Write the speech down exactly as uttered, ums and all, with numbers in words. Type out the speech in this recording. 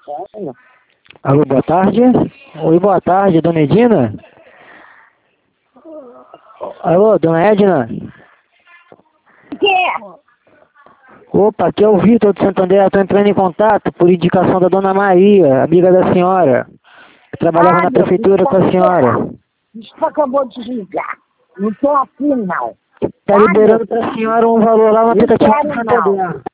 Alô, boa tarde. Oi, boa tarde, dona Edina? Alô, dona Edna? Que? Opa, aqui é o Vitor do Santander. Estou entrando em contato por indicação da dona Maria, amiga da senhora, que trabalhava Ah, na meu prefeitura filho, com a senhora. isso acabou de desligar. Não tô aqui, não. Tá Ah, liberando meu para a senhora um valor lá no Não aplicativo do quero, não. Santander.